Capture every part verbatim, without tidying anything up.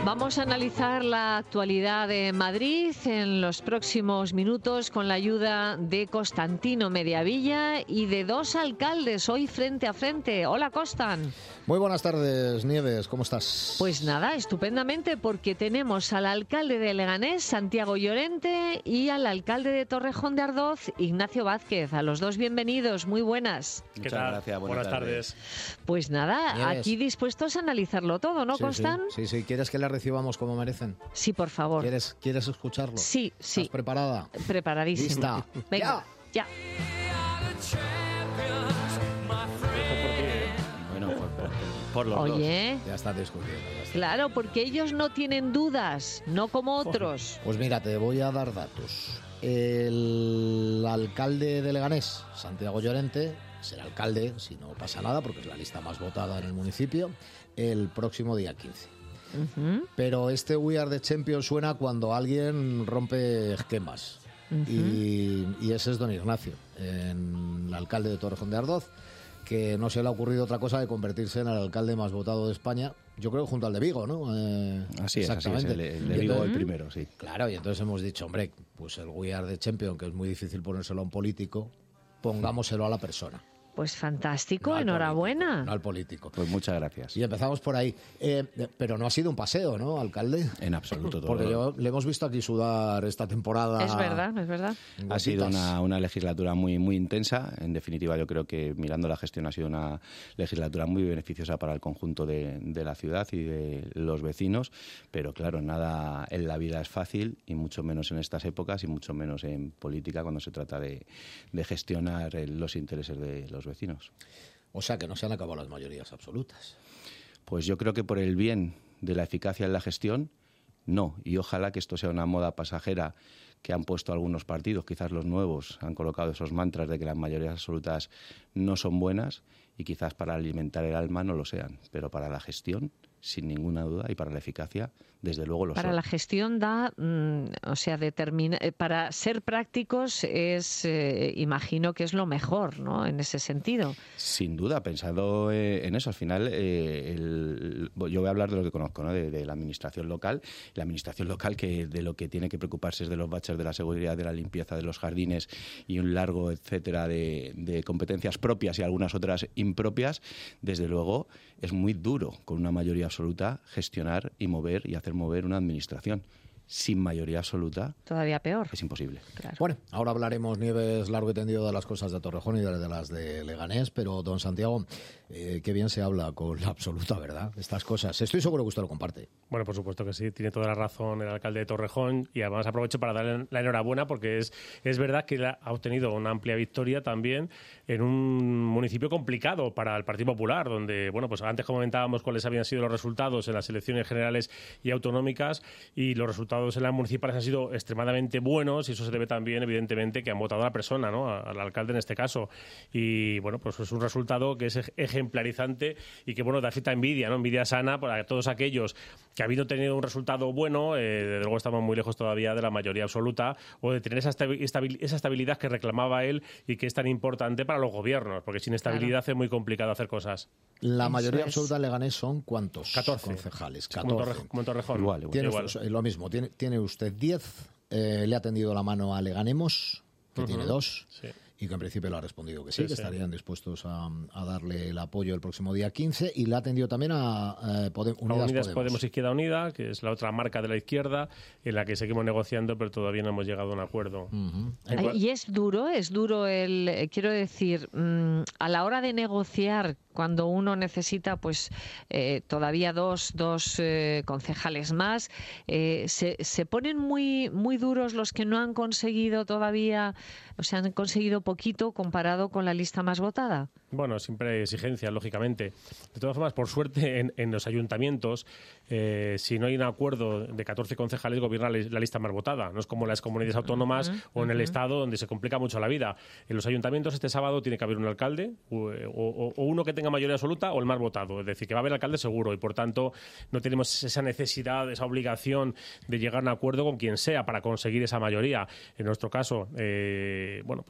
Vamos a analizar la actualidad de Madrid en los próximos minutos con la ayuda de Constantino Mediavilla y de dos alcaldes hoy frente a frente. Hola, Constan. Muy buenas tardes, Nieves. ¿Cómo estás? Pues nada, estupendamente, porque tenemos al alcalde de Leganés, Santiago Llorente, y al alcalde de Torrejón de Ardoz, Ignacio Vázquez. A los dos bienvenidos, muy buenas. ¿Qué Muchas tal? Gracias, buenas, buenas tardes. tardes. Pues nada, Nieves. Aquí dispuestos a analizarlo todo, ¿no, sí, Constan? Sí, sí, sí. ¿Quieres que le recibamos como merecen? Sí, por favor. ¿Quieres, ¿quieres escucharlo? Sí, sí. ¿Estás preparada? Preparadísima. ¿Lista? Venga, ya. ya. Bueno, por, por, por los Oye, dos. Ya está discutiendo. Ya está. Claro, porque ellos no tienen dudas, no como otros. Pues mira, te voy a dar datos. El alcalde de Leganés, Santiago Llorente, será alcalde, si no pasa nada, porque es la lista más votada en el municipio, el próximo día quince. Uh-huh. Pero este We Are the Champions suena cuando alguien rompe esquemas. Uh-huh. y, y ese es don Ignacio, en el alcalde de Torrejón de Ardoz, que no se le ha ocurrido otra cosa de convertirse en el alcalde más votado de España, yo creo junto al de Vigo, ¿no? Eh, así es, así es, el, el de Vigo entonces, el primero, sí. Claro, y entonces hemos dicho, hombre, pues el We Are the Champion, que es muy difícil ponérselo a un político, pongámoselo a la persona. Pues fantástico, no enhorabuena. Político, no al político. Pues muchas gracias. Y empezamos por ahí. Eh, pero no ha sido un paseo, ¿no, alcalde? En absoluto. Todo. Porque yo, le hemos visto aquí sudar esta temporada. Es verdad, es verdad. Ha sido una, una legislatura muy, muy intensa. En definitiva, yo creo que mirando la gestión ha sido una legislatura muy beneficiosa para el conjunto de, de la ciudad y de los vecinos. Pero claro, nada en la vida es fácil, y mucho menos en estas épocas, y mucho menos en política cuando se trata de, de gestionar los intereses de los vecinos. O sea que no se han acabado las mayorías absolutas. Pues yo creo que por el bien de la eficacia en la gestión, no. Y ojalá que esto sea una moda pasajera que han puesto algunos partidos, quizás los nuevos, han colocado esos mantras de que las mayorías absolutas no son buenas, y quizás para alimentar el alma no lo sean, pero para la gestión, sin ninguna duda, y para la eficacia, desde luego lo son. Para la gestión da, mmm, o sea, determina, para ser prácticos es, eh, imagino que es lo mejor, ¿no? En ese sentido. Sin duda, pensando eh, en eso, al final, eh, el, yo voy a hablar de lo que conozco, ¿no? De, de la administración local. La administración local, que de lo que tiene que preocuparse es de los baches, de la seguridad, de la limpieza de los jardines y un largo etcétera de, de competencias propias y algunas otras impropias. Desde luego, es muy duro con una mayoría absoluta gestionar y mover y hacer mover una administración. Sin mayoría absoluta todavía peor. Es imposible. Claro. Bueno, ahora hablaremos, Nieves, largo y tendido de las cosas de Torrejón y de, de las de Leganés, pero don Santiago, eh, qué bien se habla con la absoluta verdad estas cosas. Estoy seguro que usted lo comparte. Bueno, por supuesto que sí, tiene toda la razón el alcalde de Torrejón, y además aprovecho para darle la enhorabuena porque es, es verdad que ha obtenido una amplia victoria también en un municipio complicado para el Partido Popular, donde, bueno, pues antes comentábamos cuáles habían sido los resultados en las elecciones generales y autonómicas, y los resultados en las municipales han sido extremadamente buenos, y eso se debe también, evidentemente, que han votado a la persona, ¿no? Al alcalde en este caso. Y bueno, pues es un resultado que es ejemplarizante y que, bueno, da cierta envidia, ¿no? Envidia sana para todos aquellos que, habiendo tenido un resultado bueno, eh, desde luego estamos muy lejos todavía de la mayoría absoluta, o de tener esa estabilidad que reclamaba él y que es tan importante para los gobiernos, porque sin estabilidad claro. es muy complicado hacer cosas. La Eso mayoría es. absoluta en Leganés son ¿cuántos? catorce concejales. catorce. Como en Torrejón. Igual, igual. Tiene igual. Usted, lo mismo, tiene, tiene usted diez, eh, le ha tendido la mano a Leganemos, que uh-huh. tiene dos, sí. y que en principio le ha respondido que sí, sí que sí. estarían dispuestos a, a darle el apoyo el próximo día quince, y le ha atendido también a eh, Podem, Unidas, a Unidas Podemos. Podemos Izquierda Unida, que es la otra marca de la izquierda, en la que seguimos negociando, pero todavía no hemos llegado a un acuerdo. Uh-huh. Ay, y es duro, es duro el, eh, quiero decir, mmm, a la hora de negociar, cuando uno necesita pues eh, todavía dos, dos eh, concejales más, eh, se, se ponen muy, muy duros los que no han conseguido todavía, o sea, han conseguido poquito comparado con la lista más votada. Bueno, siempre hay exigencias, lógicamente. De todas formas, por suerte, en, en los ayuntamientos, eh, si no hay un acuerdo de catorce concejales, gobierna la lista más votada. No es como en las comunidades autónomas uh-huh, o en uh-huh. el Estado, donde se complica mucho la vida. En los ayuntamientos, este sábado tiene que haber un alcalde, o, o, o uno que tenga mayoría absoluta, o el más votado. Es decir, que va a haber alcalde seguro, y por tanto no tenemos esa necesidad, esa obligación de llegar a un acuerdo con quien sea para conseguir esa mayoría. En nuestro caso, eh, bueno, yo creo que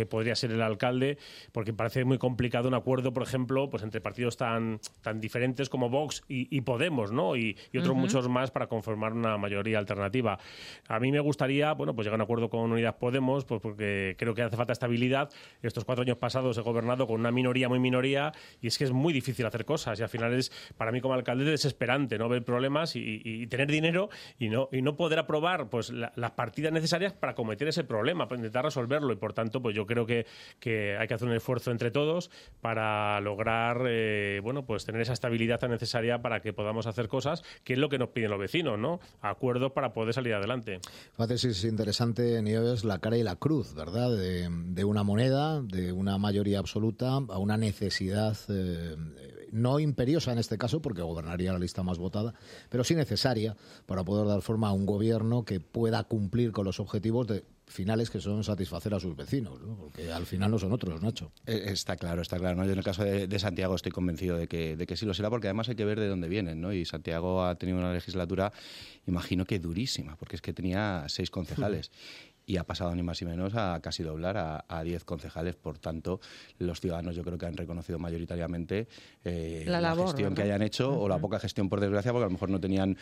que podría ser el alcalde, porque parece muy complicado un acuerdo, por ejemplo, pues entre partidos tan, tan diferentes como Vox y, y Podemos, ¿no? Y, y otros uh-huh. muchos más para conformar una mayoría alternativa. A mí me gustaría, bueno, pues llegar a un acuerdo con Unidas Podemos, pues porque creo que hace falta estabilidad. Estos cuatro años pasados he gobernado con una minoría muy minoría y es que es muy difícil hacer cosas y al final es, para mí como alcalde, desesperante, ¿no? Ver problemas y, y, y tener dinero y no, y no poder aprobar pues la, las partidas necesarias para cometer ese problema, para intentar resolverlo y por tanto pues yo creo que, que hay que hacer un esfuerzo entre todos para lograr eh, bueno pues tener esa estabilidad tan necesaria para que podamos hacer cosas, que es lo que nos piden los vecinos, ¿no? Acuerdos para poder salir adelante. Fíjate si es interesante, Nieves, la cara y la cruz, ¿verdad? De, de una moneda, de una mayoría absoluta a una necesidad eh, no imperiosa en este caso, porque gobernaría la lista más votada, pero sí necesaria para poder dar forma a un gobierno que pueda cumplir con los objetivos de finales que son satisfacer a sus vecinos, ¿no? Porque al final no son otros, Nacho. Está claro, está claro, ¿no? Yo en el caso de, de Santiago estoy convencido de que, de que sí lo será, porque además hay que ver de dónde vienen, ¿no? Y Santiago ha tenido una legislatura, imagino que durísima, porque es que tenía seis concejales. Sí. Y ha pasado ni más ni menos a casi doblar a, a diez concejales. Por tanto, los ciudadanos yo creo que han reconocido mayoritariamente eh, la, labor, la gestión ¿verdad? Que hayan hecho, uh-huh. o la poca gestión, por desgracia, porque a lo mejor no tenían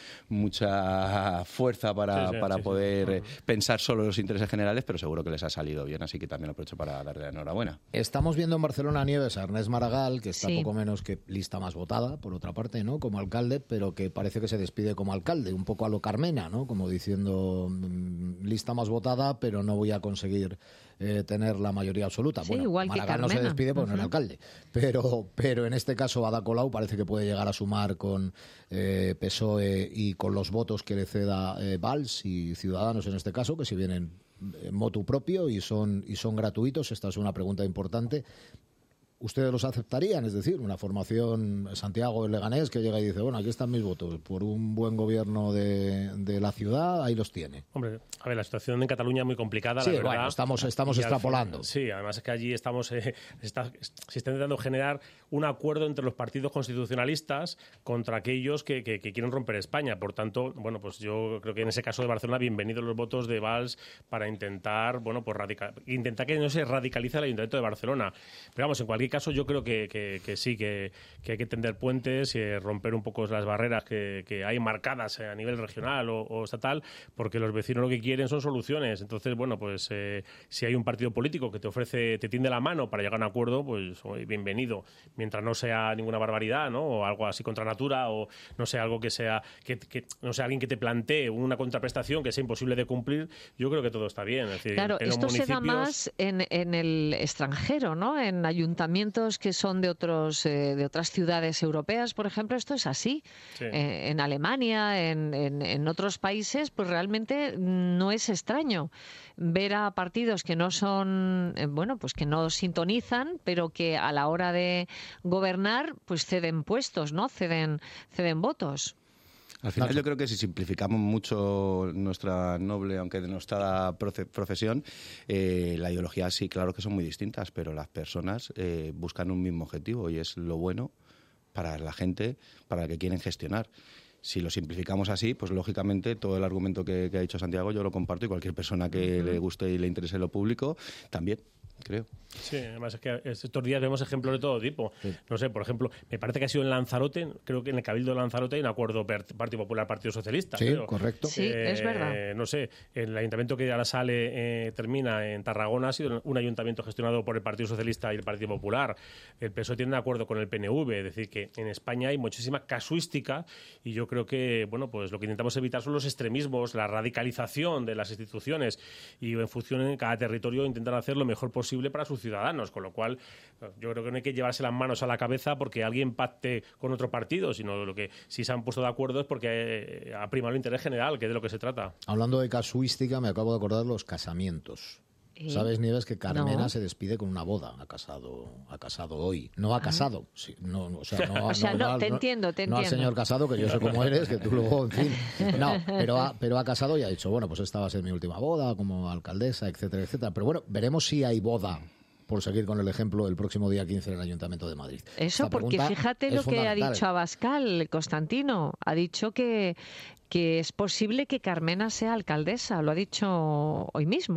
mucha fuerza para, sí, sí, para sí, poder sí. Uh-huh. pensar solo en los intereses generales, pero seguro que les ha salido bien, así que también aprovecho para darle la enhorabuena. Estamos viendo en Barcelona, Nieves, a Ernest Maragall, que está sí. poco menos que lista más votada, por otra parte, ¿no? Como alcalde, pero que parece que se despide como alcalde, un poco a lo Carmena, ¿no? Como diciendo, mmm, lista más votada, pero no voy a conseguir eh, tener la mayoría absoluta. Sí, bueno, igual Maragall no se despide porque uh-huh. no es alcalde, pero, pero en este caso Ada Colau parece que puede llegar a sumar con eh, P S O E y con los votos que le ceda eh, Valls y Ciudadanos en este caso, que si vienen en motu propio y son, y son gratuitos. Esta es una pregunta importante. ¿Ustedes los aceptarían? Es decir, una formación Santiago el Leganés que llega y dice, bueno, aquí están mis votos, por un buen gobierno de, de la ciudad, ahí los tiene. Hombre, a ver, la situación en Cataluña es muy complicada, sí, la verdad. Bueno, estamos, estamos extrapolando. Fin, sí, además es que allí estamos, eh, está, se está intentando generar un acuerdo entre los partidos constitucionalistas contra aquellos que, que, que quieren romper España. Por tanto, bueno, pues yo creo que en ese caso de Barcelona, bienvenidos los votos de Valls para intentar, bueno, pues radical, intentar que no se radicalice el Ayuntamiento de Barcelona. Pero vamos, en cualquier caso yo creo que, que, que sí, que, que hay que tender puentes y romper un poco las barreras que, que hay marcadas a nivel regional o, o estatal, porque los vecinos lo que quieren son soluciones. Entonces, bueno, pues eh, si hay un partido político que te ofrece, te tiende la mano para llegar a un acuerdo, pues oye, bienvenido, mientras no sea ninguna barbaridad, ¿no? O algo así contra natura, o no sé, algo que sea, que, que no sea alguien que te plantee una contraprestación que sea imposible de cumplir. Yo creo que todo está bien. Es decir, claro, en esto los municipios... se da más en, en el extranjero, ¿no? En ayuntamientos que son de otros eh, de otras ciudades europeas, por ejemplo, esto es así. Sí. Eh, en Alemania, en, en, en otros países, pues realmente no es extraño ver a partidos que no son, eh, bueno, pues que no sintonizan, pero que a la hora de gobernar, pues ceden puestos, ¿no? Ceden, ceden votos. Al final yo creo que si simplificamos mucho nuestra noble, aunque denostada profesión, eh, la ideología sí, claro que son muy distintas, pero las personas eh, buscan un mismo objetivo y es lo bueno para la gente, para la que quieren gestionar. Si lo simplificamos así, pues lógicamente todo el argumento que, que ha dicho Santiago yo lo comparto y cualquier persona que uh-huh. le guste y le interese lo público también, creo. Sí, además es que estos días vemos ejemplos de todo tipo. Sí. No sé, por ejemplo, me parece que ha sido en Lanzarote, creo que en el Cabildo de Lanzarote hay un acuerdo Partido Popular, Partido Socialista. Sí, creo. correcto. Sí, eh, es verdad. No sé, el ayuntamiento que ahora sale, eh, termina en Tarragona, ha sido un ayuntamiento gestionado por el Partido Socialista y el Partido Popular. El P S O E tiene un acuerdo con el P N V, es decir, que en España hay muchísima casuística y yo creo que, bueno, pues lo que intentamos evitar son los extremismos, la radicalización de las instituciones y en función en cada territorio intentar hacer lo mejor posible para sus ciudadanos, con lo cual yo creo que no hay que llevarse las manos a la cabeza porque alguien pacte con otro partido, sino lo que si se han puesto de acuerdo es porque ha primado el interés general, que es de lo que se trata. Hablando de casuística, me acabo de acordar los casamientos. ¿Eh? ¿Sabes, Nieves, que Carmena no. se despide con una boda? Ha casado, ha casado hoy. No ha casado. Ah. Sí, no, o sea, no, o sea, no, no, te no, entiendo, te no entiendo. al señor Casado, que yo sé cómo eres, que tú luego, en fin. No, pero ha, pero ha casado y ha dicho, bueno, pues esta va a ser mi última boda como alcaldesa, etcétera, etcétera. Pero bueno, veremos si hay boda, por seguir con el ejemplo, el próximo día quince en el Ayuntamiento de Madrid. Eso, Esta porque fíjate lo que ha dicho Abascal, Constantino. Ha dicho que, que es posible que Carmena sea alcaldesa. Lo ha dicho hoy mismo.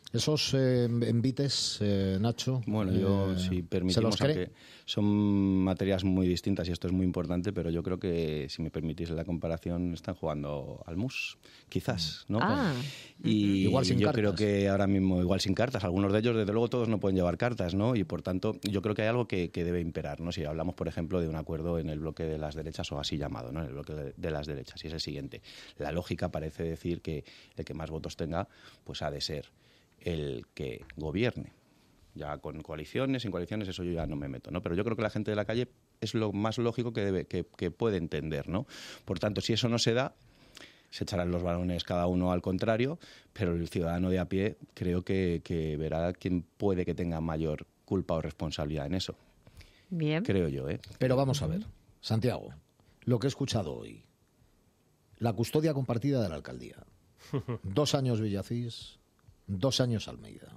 Esos eh, envites, eh, Nacho. Bueno, yo, eh, si permitimos, ¿se los cree? aunque son materias muy distintas y esto es muy importante, pero yo creo que, si me permitís la comparación, están jugando al mus, quizás, ¿no? Ah. Y Igual sin yo cartas. creo que ahora mismo, igual sin cartas, algunos de ellos, desde luego, todos no pueden llevar cartas, ¿no? Y por tanto, yo creo que hay algo que, que debe imperar, ¿no? Si hablamos, por ejemplo, de un acuerdo en el bloque de las derechas, o así llamado, ¿no? En el bloque de, de las derechas, y es el siguiente. La lógica parece decir que el que más votos tenga, pues ha de ser el que gobierne. Ya con coaliciones, sin coaliciones, eso yo ya no me meto, ¿no? Pero yo creo que la gente de la calle es lo más lógico que debe, que, que puede entender, ¿no? Por tanto, si eso no se da, se echarán los balones cada uno al contrario, pero el ciudadano de a pie creo que, que verá quién puede que tenga mayor culpa o responsabilidad en eso. Bien. Creo yo, ¿eh? Pero vamos a ver, Santiago, lo que he escuchado hoy. La custodia compartida de la alcaldía. Dos años Villacís, dos años Almeida.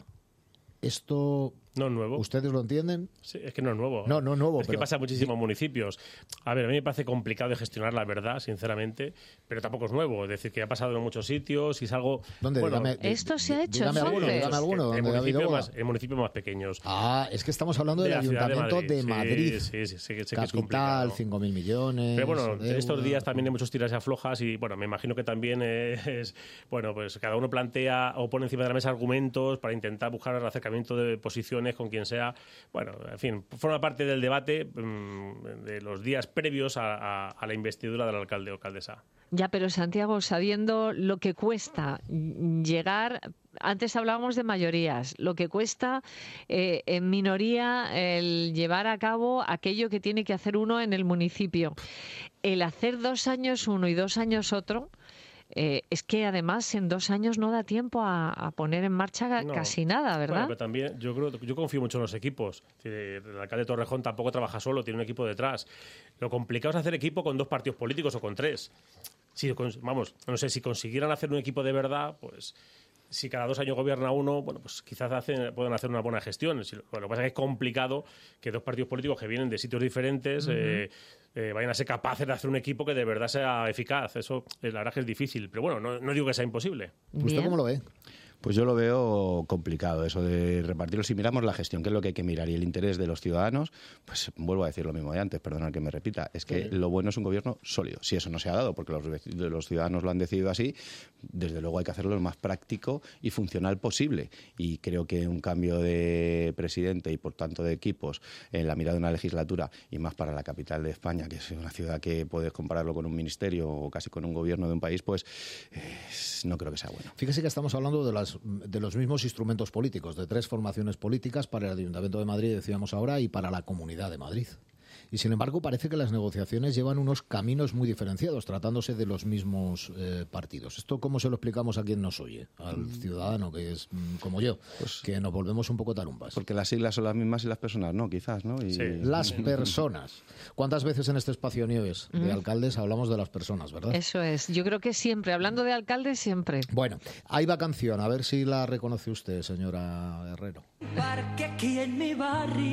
Esto, No es nuevo. ¿ustedes lo entienden? Sí, es que no es nuevo. No, no es nuevo, Es pero- que pasa en muchísimos municipios. A ver, a mí me parece complicado de gestionar, la verdad, sinceramente, pero tampoco es nuevo. Es decir, que ha pasado en muchos sitios y es algo... ¿Dónde? Bueno, Dígame- Esto se ha hecho, dígame alguno, entonces. dígame alguno, en donde ha habido municipios, boda. más, en municipios más pequeños. Ah, es que estamos hablando del De la ciudad de Ayuntamiento de Madrid. Sí, sí, sí, sí, que- sé que es Capital, complicado. cinco mil millones. Pero bueno, deuda. estos días también hay muchos tiras y aflojas y bueno, me imagino que también es, bueno, pues cada uno plantea o pone encima de la mesa argumentos para intentar buscar el acercamiento de posiciones con quien sea. Bueno, en fin, forma parte del debate mmm, de los días previos a, a, a la investidura del alcalde o alcaldesa. Ya, pero Santiago, sabiendo lo que cuesta llegar, antes hablábamos de mayorías, lo que cuesta eh, en minoría el llevar a cabo aquello que tiene que hacer uno en el municipio. El hacer dos años uno y dos años otro, eh, es que además en dos años no da tiempo a, a poner en marcha No. casi nada, Bueno, ¿verdad? pero también yo creo, yo confío mucho en los equipos. Es decir, el alcalde de Torrejón tampoco trabaja solo, tiene un equipo detrás. Lo complicado es hacer equipo con dos partidos políticos o con tres. Si, vamos, no sé, si consiguieran hacer un equipo de verdad, pues si cada dos años gobierna uno, bueno, pues quizás hacen, pueden hacer una buena gestión. Si, bueno, lo que pasa es que es complicado que dos partidos políticos que vienen de sitios diferentes uh-huh. eh, eh, vayan a ser capaces de hacer un equipo que de verdad sea eficaz. Eso, eh, la verdad que es difícil. Pero bueno, no, no digo que sea imposible. ¿Usted Bien. cómo lo ve? Pues yo lo veo complicado, eso de repartirlo. Si miramos la gestión, que es lo que hay que mirar, y el interés de los ciudadanos, pues vuelvo a decir lo mismo de antes, perdona que me repita, es que sí. Lo bueno es un gobierno sólido. Si eso no se ha dado, porque los, los ciudadanos lo han decidido así, desde luego hay que hacerlo lo más práctico y funcional posible. Y creo que un cambio de presidente y, por tanto, de equipos en la mirada de una legislatura, y más para la capital de España, que es una ciudad que puedes compararlo con un ministerio o casi con un gobierno de un país, pues eh, no creo que sea bueno. Fíjese que estamos hablando de las de los mismos instrumentos políticos, de tres formaciones políticas para el Ayuntamiento de Madrid, decíamos ahora, y para la Comunidad de Madrid. Y sin embargo parece que las negociaciones llevan unos caminos muy diferenciados, tratándose de los mismos eh, partidos. ¿Esto cómo se lo explicamos a quien nos oye? Al ciudadano, que es mm, como yo, pues, que nos volvemos un poco tarumbas. Porque las siglas son las mismas y las personas no, quizás, ¿no? Y... Sí. Las personas. ¿Cuántas veces en este espacio Nieves de mm. alcaldes hablamos de las personas, verdad? Eso es. Yo creo que siempre, hablando de alcaldes, siempre. Bueno, ahí va canción, a ver si la reconoce usted, señora Herrero. Parque aquí en mi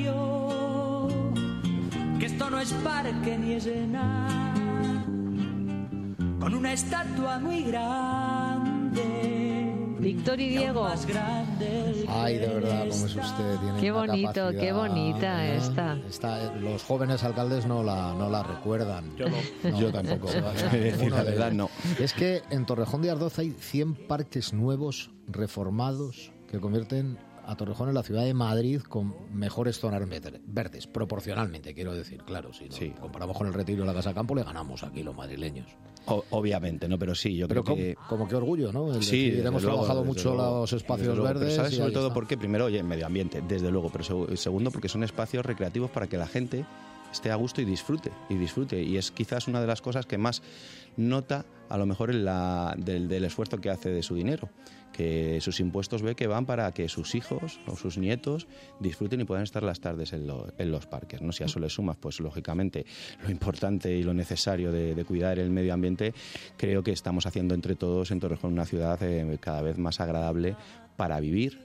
barrio, que esto no es parque ni es nada, con una estatua muy grande. Víctor y Diego. Ay, de verdad, cómo es usted. Tiene qué una bonito, capacidad, qué bonita ¿eh? esta. esta. Los jóvenes alcaldes no la, no la recuerdan. Yo no. no Yo tampoco. Decir la verdad, no. Es que en Torrejón de Ardoz hay cien parques nuevos, reformados, que convierten a Torrejón en la ciudad de Madrid con mejores zonas verdes, proporcionalmente, quiero decir, claro. Si sí. comparamos con el Retiro de la Casa Campo, le ganamos aquí los madrileños. O, obviamente, ¿no? Pero sí, yo pero creo como, que... como qué orgullo, ¿no? El sí, decir, hemos luego, trabajado mucho luego, los espacios luego, verdes. Pero ¿sabes sobre todo está. por qué? Primero, oye, medio ambiente, desde luego, pero segundo, porque son espacios recreativos para que la gente esté a gusto y disfrute, y disfrute. Y es quizás una de las cosas que más nota, a lo mejor, en la, del, del esfuerzo que hace de su dinero, que sus impuestos ve que van para que sus hijos o sus nietos disfruten y puedan estar las tardes en, lo, en los parques, ¿no? Si a eso le sumas, pues lógicamente, lo importante y lo necesario de, de cuidar el medio ambiente, creo que estamos haciendo entre todos en Torrejón una ciudad eh, cada vez más agradable para vivir.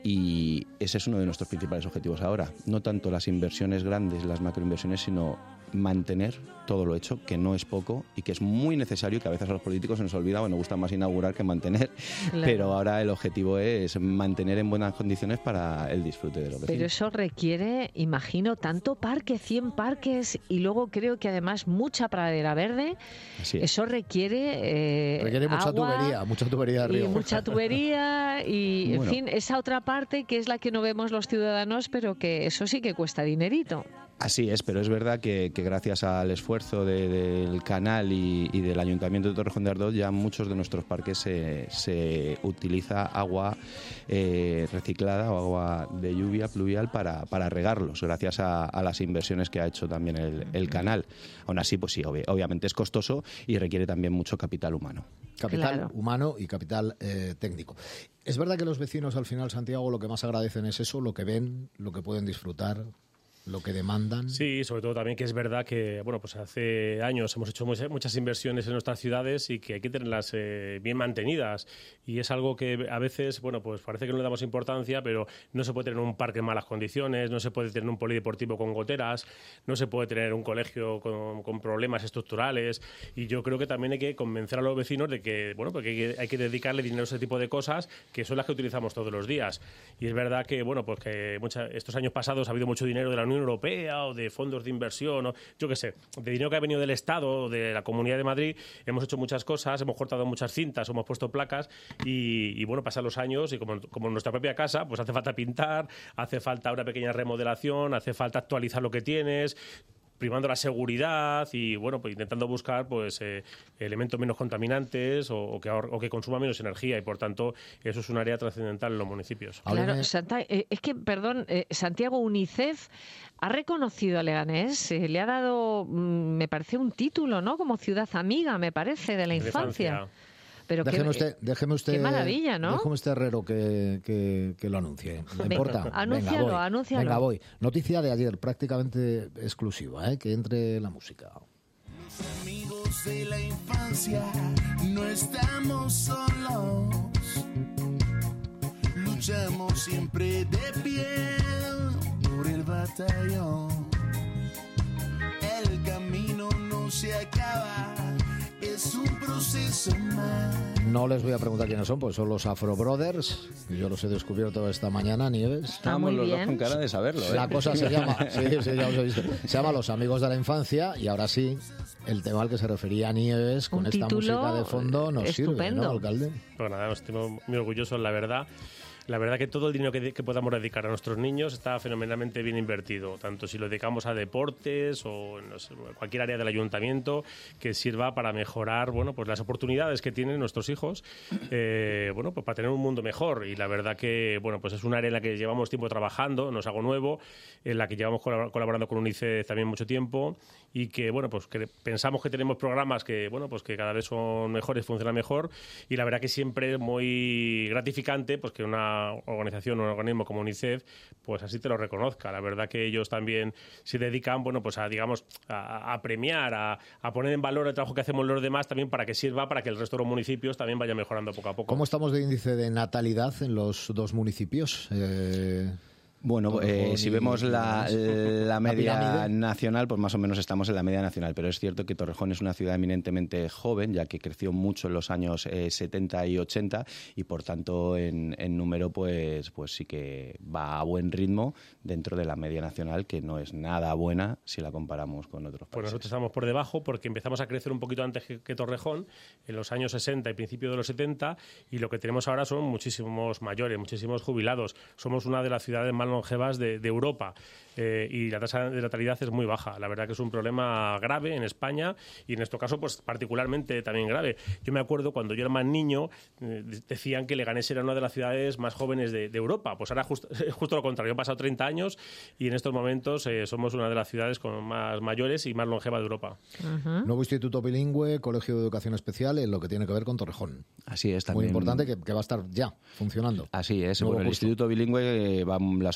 Y ese es uno de nuestros principales objetivos ahora. No tanto las inversiones grandes, las macroinversiones, sino mantener todo lo hecho, que no es poco y que es muy necesario, que a veces a los políticos se nos olvida o nos gusta más inaugurar que mantener, claro. Pero ahora el objetivo es mantener en buenas condiciones para el disfrute de los vecinos. Pero eso requiere, imagino, tanto parque, cien parques y luego creo que además mucha pradera verde. Eso requiere, eh, requiere mucha agua, tubería, mucha tubería de río. Y mucha tubería y, bueno. En fin, esa otra parte que es la que no vemos los ciudadanos, pero que eso sí que cuesta dinerito. Así es, pero es verdad que, que gracias al esfuerzo de, del canal y, y del Ayuntamiento de Torrejón de Ardoz ya en muchos de nuestros parques se, se utiliza agua eh, reciclada o agua de lluvia pluvial para, para regarlos, gracias a, a las inversiones que ha hecho también el, el canal. Aún así, pues sí, ob- obviamente es costoso y requiere también mucho capital humano. Capital claro. humano y capital eh, técnico. Es verdad que los vecinos al final, Santiago, lo que más agradecen es eso, lo que ven, lo que pueden disfrutar, lo que demandan. Sí, sobre todo también que es verdad que, bueno, pues hace años hemos hecho muchas inversiones en nuestras ciudades y que hay que tenerlas eh, bien mantenidas. Y es algo que a veces, bueno, pues parece que no le damos importancia, pero no se puede tener un parque en malas condiciones, no se puede tener un polideportivo con goteras, no se puede tener un colegio con, con problemas estructurales. Y yo creo que también hay que convencer a los vecinos de que, bueno, porque hay que, hay que dedicarle dinero a ese tipo de cosas que son las que utilizamos todos los días. Y es verdad que, bueno, pues que mucha, estos años pasados ha habido mucho dinero de la Unión Europea o de fondos de inversión, o yo qué sé, de dinero que ha venido del Estado o de la Comunidad de Madrid. Hemos hecho muchas cosas, hemos cortado muchas cintas, hemos puesto placas y, y bueno, pasan los años y como, como en nuestra propia casa, pues hace falta pintar, hace falta una pequeña remodelación, hace falta actualizar lo que tienes, primando la seguridad y bueno, pues intentando buscar pues eh, elementos menos contaminantes o, o, que ahor- o que consuman menos energía y por tanto eso es un área trascendental en los municipios. Claro, Santa, eh, es que, perdón, eh, Santiago, UNICEF ha reconocido a Leganés, eh, le ha dado, mm, me parece, un título, ¿no? Como ciudad amiga, me parece, de la infancia. infancia. Pero Déjeme qué, usted, déjeme usted, qué maravilla, ¿no? Déjeme usted, Herrero, que, que, que lo anuncie. ¿Le Venga, importa? anúncialo, Venga, voy. anúncialo. Venga, voy. Noticia de ayer, prácticamente exclusiva, ¿eh? Que entre la música. Los amigos de la infancia, no estamos solos. Luchamos siempre de pie por el batallón. El camino no se acaba. Es un proceso más. No les voy a preguntar quiénes son, pues son los Afro Brothers, que yo los he descubierto esta mañana, Nieves. Estábamos muy los bien. dos con cara de saberlo, ¿eh? La cosa se llama, sí, sí, ya os he visto. Se llama Los Amigos de la Infancia y ahora sí, el tema al que se refería Nieves con Un esta título música de fondo nos sirve, estupendo. ¿no, alcalde? Pues nada, estoy muy orgulloso, la verdad. La verdad que todo el dinero que, que podamos dedicar a nuestros niños está fenomenalmente bien invertido, tanto si lo dedicamos a deportes o en no sé, cualquier área del ayuntamiento que sirva para mejorar, bueno, pues las oportunidades que tienen nuestros hijos, eh, bueno, pues para tener un mundo mejor. Y la verdad que, bueno, pues es un área en la que llevamos tiempo trabajando, no es algo nuevo, en la que llevamos colab- colaborando con UNICEF también mucho tiempo y que, bueno, pues que pensamos que tenemos programas que, bueno, pues que cada vez son mejores, funcionan mejor y la verdad que siempre es muy gratificante pues que una organización o un organismo como UNICEF pues así te lo reconozca. La verdad que ellos también se dedican, bueno, pues a, digamos, a, a premiar, a, a poner en valor el trabajo que hacemos los demás también para que sirva para que el resto de los municipios también vaya mejorando poco a poco. ¿Cómo estamos de índice de natalidad en los dos municipios? Eh... Bueno, eh, si vemos la, la media pirámide. nacional, pues más o menos estamos en la media nacional, pero es cierto que Torrejón es una ciudad eminentemente joven, ya que creció mucho en los años eh, setenta y ochenta y por tanto en, en número pues, pues sí que va a buen ritmo dentro de la media nacional, que no es nada buena si la comparamos con otros Pues países. nosotros estamos por debajo porque empezamos a crecer un poquito antes que, que Torrejón, en los años sesenta y principios de los setenta, y lo que tenemos ahora son muchísimos mayores, muchísimos jubilados. Somos una de las ciudades más longevas de, de Europa eh, y la tasa de natalidad es muy baja. La verdad que es un problema grave en España y en nuestro caso pues particularmente también grave. Yo me acuerdo cuando yo era más niño eh, decían que Leganés era una de las ciudades más jóvenes de, de Europa. Pues ahora justo, justo lo contrario. Han pasado treinta años y en estos momentos eh, somos una de las ciudades con más mayores y más longeva de Europa. Uh-huh. Nuevo instituto bilingüe, colegio de educación especial, en lo que tiene que ver con Torrejón. Así es, Muy también. importante que, que va a estar ya funcionando. Así es. Nuevo Bueno, el curso. Instituto Bilingüe, eh, va, las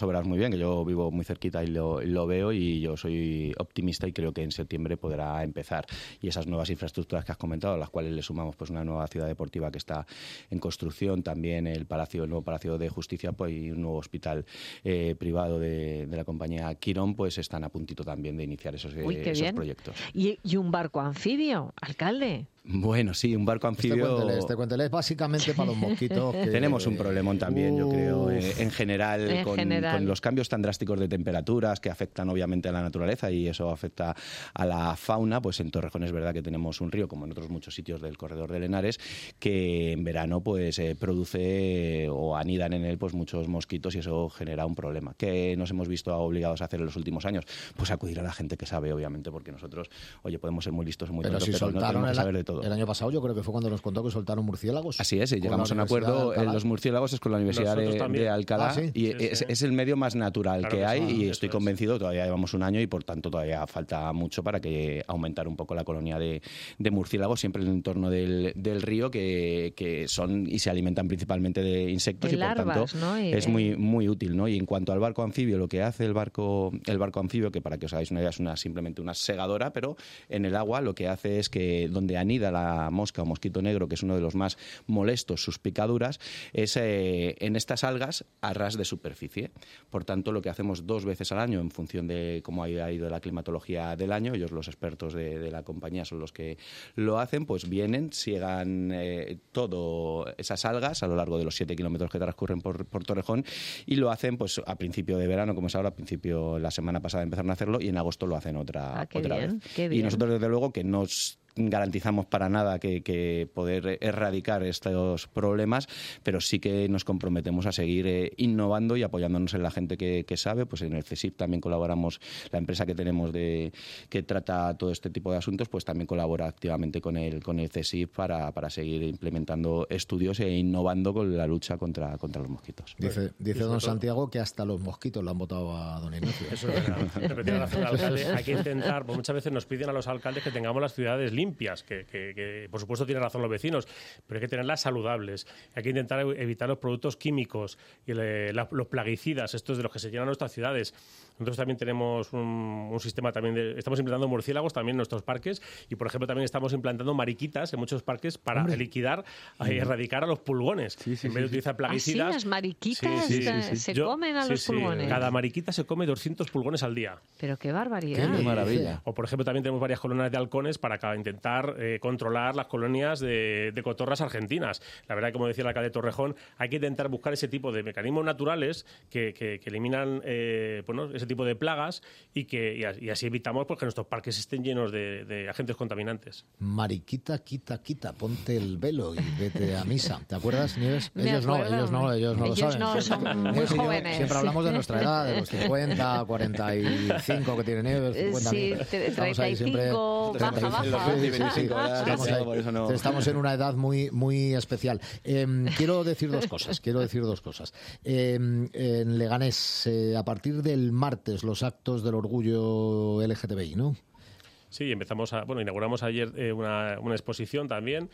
verás muy bien, que yo vivo muy cerquita y lo, lo veo, y yo soy optimista y creo que en septiembre podrá empezar. Y esas nuevas infraestructuras que has comentado, a las cuales le sumamos pues una nueva ciudad deportiva que está en construcción, también el palacio, el nuevo Palacio de Justicia, pues, y un nuevo hospital eh, privado de, de la compañía Quirón, pues están a puntito también de iniciar esos, Uy, qué esos bien. proyectos. ¿Y, y un barco anfibio, alcalde? Bueno, sí, un barco anfibio... Este cuéntele, este cuéntele, es básicamente para los mosquitos. Que... Tenemos un problemón también, yo creo, eh, en general, En con, general. con los cambios tan drásticos de temperaturas que afectan obviamente a la naturaleza, y eso afecta a la fauna. Pues en Torrejón es verdad que tenemos un río, como en otros muchos sitios del corredor del Henares, que en verano pues eh, produce eh, o anidan en él pues muchos mosquitos, y eso genera un problema. ¿Qué nos hemos visto obligados a hacer en los últimos años? Pues acudir a la gente que sabe, obviamente, porque nosotros, oye, podemos ser muy listos o muy Pero tontos, si pero no soltaron tenemos que el, saber de todo. el año pasado, yo creo que fue cuando nos contó que soltaron murciélagos. Así es, y con llegamos a la un acuerdo. Universidad de Alcalá. En los murciélagos es con la Universidad de, de Alcalá, Ah, ¿sí? y Sí, es, sí. es el medio más natural Claro que que hay, sí, y eso estoy es. convencido, todavía llevamos un año y por tanto todavía falta mucho para que aumentar un poco la colonia de, de murciélagos, siempre en el entorno del, del río, que, que son y se alimentan principalmente de insectos, De y por larvas, tanto ¿no? Y es de- muy muy útil, ¿no? Y en cuanto al barco anfibio, lo que hace el barco el barco anfibio, que para que os hagáis una idea es una simplemente una segadora, pero en el agua lo que hace es que donde anida la mosca o mosquito negro, que es uno de los más molestos, sus picaduras, es eh, en estas algas a ras de superficie. Por tanto, lo que hacemos dos veces al año, en función de cómo ha ido la climatología del año, ellos, los expertos de, de la compañía, son los que lo hacen, pues vienen, siegan eh, todo esas algas a lo largo de los siete kilómetros que transcurren por, por Torrejón, y lo hacen pues a principio de verano, como es ahora, a principio, la semana pasada empezaron a hacerlo, y en agosto lo hacen otra, Ah, qué otra bien, vez. qué Y bien. nosotros, desde luego, que nos garantizamos para nada que, que poder erradicar estos problemas, pero sí que nos comprometemos a seguir eh, innovando y apoyándonos en la gente que, que sabe. Pues en el CSIC también colaboramos, la empresa que tenemos de que trata todo este tipo de asuntos, pues también colabora activamente con el con el CSIC para, para seguir implementando estudios e innovando con la lucha contra, contra los mosquitos. Dice, dice don Santiago que hasta los mosquitos lo han votado a don Ignacio. Eso es verdad. Pero tiene razón el alcalde. Hay que intentar, pues muchas veces nos piden a los alcaldes que tengamos las ciudades limpias, que, que, que por supuesto tienen razón los vecinos, pero hay que tenerlas saludables. Hay que intentar evitar los productos químicos y le, la, los plaguicidas, estos de los que se llenan nuestras ciudades. Nosotros también tenemos un, un sistema también de, estamos implantando murciélagos también en nuestros parques, y por ejemplo también estamos implantando mariquitas en muchos parques para Hombre. liquidar, eh, erradicar a los pulgones. Sí, sí, en vez de sí, utilizar ¿Ah, sí? plaguicidas. ¿Las mariquitas Sí, sí, sí, eh, sí. se Yo- comen a sí, los sí, pulgones? cada mariquita se come doscientos pulgones al día. Pero qué barbaridad. Qué maravilla. O, por ejemplo, también tenemos varias colonias de halcones para ca- intentar eh, controlar las colonias de, de cotorras argentinas. La verdad, como decía el alcalde de Torrejón, hay que intentar buscar ese tipo de mecanismos naturales que, que- que eliminan eh, bueno, ese tipo de plagas, y que y, a- y así evitamos pues, que nuestros parques estén llenos de, de agentes contaminantes. Mariquita, quita, quita, ponte el velo y vete a misa. ¿Te acuerdas, Nieves? Me ellos no, acuerdo. ellos no, ellos no Ellos lo saben. no, son muy Nieves y yo jóvenes. siempre hablamos de nuestra edad, de los cincuenta, cuarenta y cinco que tiene Nieves, Eh, cincuenta sí, mil. te- Estamos ahí siempre- treinta y cinco, baja, treinta y cinco, baja. sí, sí, sí. veinticinco, ahora, Estamos sí, ahí. por eso no- Estamos en una edad muy, muy especial. Eh, quiero decir dos cosas, quiero decir dos cosas. Eh, en Leganés, eh, a partir del martes, los actos del orgullo L G T B I, ¿no? Sí, empezamos a, bueno, inauguramos ayer eh, una, una exposición también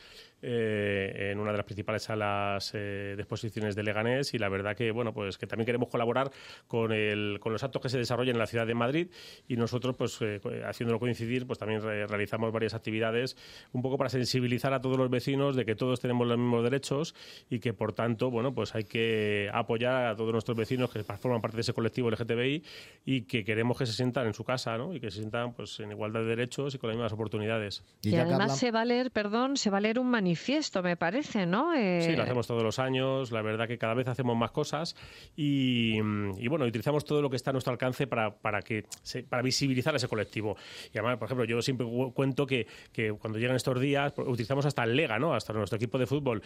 eh, en una de las principales salas eh, de exposiciones de Leganés, y la verdad que, bueno, pues que también queremos colaborar con el, con los actos que se desarrollan en la ciudad de Madrid, y nosotros, pues eh, haciéndolo coincidir, pues también re- realizamos varias actividades un poco para sensibilizar a todos los vecinos de que todos tenemos los mismos derechos, y que por tanto, bueno, pues hay que apoyar a todos nuestros vecinos que forman parte de ese colectivo L G T B I, y que queremos que se sientan en su casa, ¿no? Y que se sientan pues en igualdad de derechos y con las mismas oportunidades. Y, ya que además hablan- se va a leer, perdón, se va a leer un manifiesto, me parece, ¿no? Eh, Sí, lo hacemos todos los años. La verdad que cada vez hacemos más cosas, y, y bueno, utilizamos todo lo que está a nuestro alcance para, para que se- para visibilizar a ese colectivo. Y además, por ejemplo, yo siempre cu- cuento que, que cuando llegan estos días pues, utilizamos hasta el Lega, ¿no? Hasta nuestro equipo de fútbol,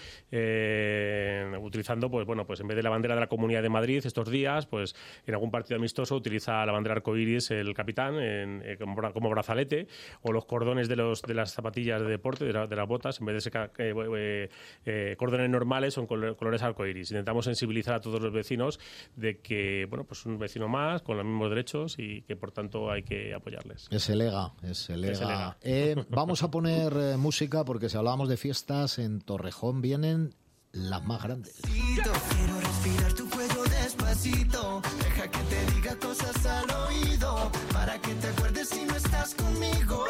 eh, utilizando, pues bueno, pues en vez de la bandera de la Comunidad de Madrid estos días, pues en algún partido amistoso utiliza la bandera arcoíris el capitán en, eh, como, bra- como brazalete, o los cordones de los de las zapatillas de deporte, de, la- de las botas, en vez de ser ca- eh, eh, eh, cordones normales, son color- colores arcoíris. Intentamos sensibilizar a todos los vecinos de que, bueno, pues un vecino más con los mismos derechos, y que por tanto hay que apoyarles. Es el EGA, es el Es el EGA. EGA. Eh, vamos a poner eh, música porque si hablábamos de fiestas, en Torrejón vienen las más grandes. Quiero respirar tu cuello despacito. despacito, deja que te diga cosas al oído, para que te acuerdes si no estás conmigo.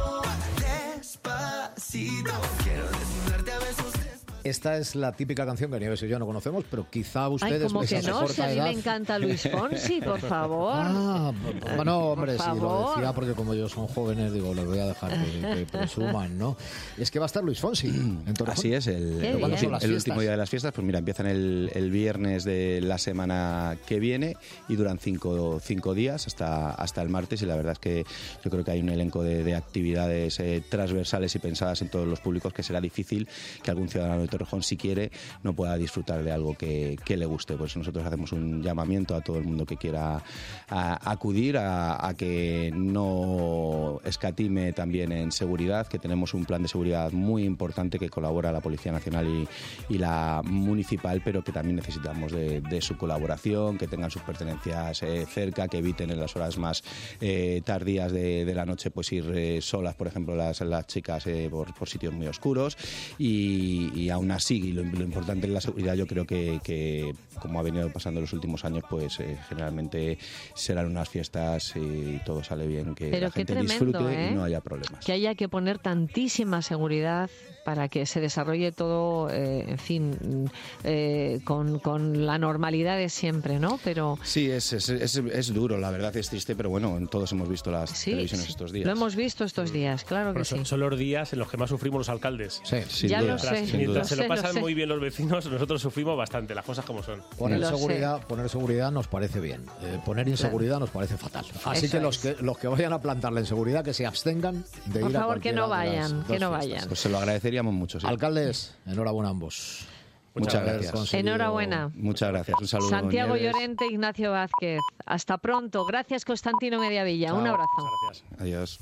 Despacito, quiero desnudarte a besos. Esta es la típica canción que Nieves y yo no conocemos, pero quizá ustedes... Ay, como que esa no, corta si a mí edad... me encanta Luis Fonsi, por favor. Ah, bueno, hombre, Por sí, lo favor. decía porque como ellos son jóvenes, digo, les voy a dejar que, que presuman, ¿no? Es que va a estar Luis Fonsi en Torrejón. Así es, el, Qué el, bien. son las el fiestas? último día de las fiestas, pues mira, empiezan el, el viernes de la semana que viene y duran cinco, cinco días hasta, hasta el martes, y la verdad es que yo creo que hay un elenco de, de actividades eh, transversales y pensadas en todos los públicos que será difícil que algún ciudadano de Torrejón, si quiere, no pueda disfrutar de algo que, que le guste. Pues nosotros hacemos un llamamiento a todo el mundo que quiera a, acudir a, a que no escatime también en seguridad, que tenemos un plan de seguridad muy importante que colabora la Policía Nacional y, y la Municipal, pero que también necesitamos de, de su colaboración, que tengan sus pertenencias eh, cerca, que eviten en las horas más eh, tardías de, de la noche pues ir eh, solas, por ejemplo, las, las chicas eh, por, por sitios muy oscuros, y, y aún así, y lo, lo importante en la seguridad, yo creo que, que como ha venido pasando en los últimos años, pues eh, generalmente serán unas fiestas y todo sale bien, que Pero la qué gente tremendo, disfrute ¿eh? y no haya problemas. Que haya que poner tantísima seguridad para que se desarrolle todo, eh, en fin, eh, con, con la normalidad de siempre, ¿no? Pero Sí, es, es, es, es duro, la verdad es triste, pero bueno, todos hemos visto las sí, televisiones sí, estos días. lo hemos visto estos días, claro que Pero sí. son, son los días en los que más sufrimos los alcaldes. Sí, Sin Ya duda, lo sé. Mientras, sin mientras duda. se Lo lo sé, lo pasan sé. muy bien los vecinos, nosotros sufrimos bastante, las cosas como son. Poner Lo sé. seguridad, poner seguridad nos parece bien. Eh, poner inseguridad nos parece fatal. Así Eso que los, es. que los que vayan a plantar la inseguridad, que se abstengan de Por ir a favor, que cualquiera no de las vayan, dos que no fiestas. vayan. Pues se lo agradeceríamos mucho. Sí. Alcaldes, enhorabuena a ambos. Muchas Por haber gracias. conseguido- Enhorabuena. Muchas gracias. Un saludo. Santiago Nieves. Llorente, Ignacio Vázquez. Hasta pronto. Gracias, Constantino Mediavilla. Un Chao. abrazo. Muchas gracias. Adiós.